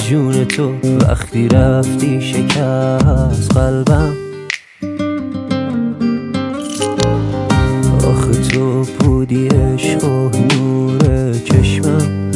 جون تو وقتی رفتی شکست قلبم. آخه تو بودی عشق و نور چشمم.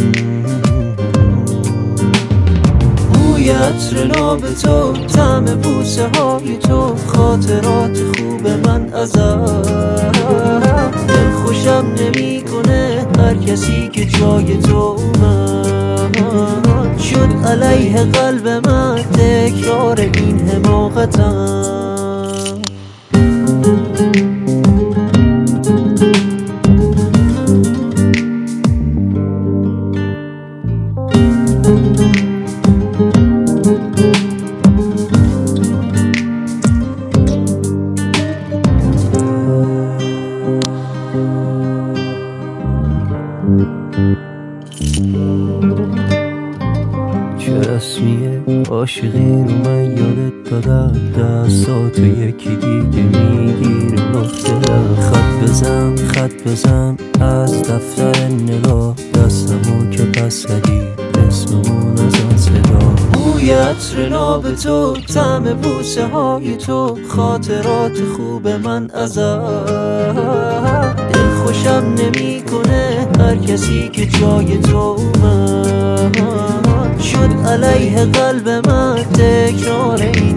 بوی عطر ناب تو، طعم بوسه های تو، خاطرات خوب من ازت. دل خوشم نمی کنه هر کسی که جای تو اومد. شد علیه قلب من تکرار این حماقتم. چه رسمیه عاشقی رو من یادت دادم، دستاتو یکی دیگه میگیره مختلم. خط بزن از دفتر نگاه، دستمو که پس زدی اسممون از آن صدا. بوی عطر ناب تو، طعم بوسه های تو، خاطرات خوب من ازت. دل خوشم نمی کنه هر کسی که جای تو اومد. شد علیه قلب من تکرار این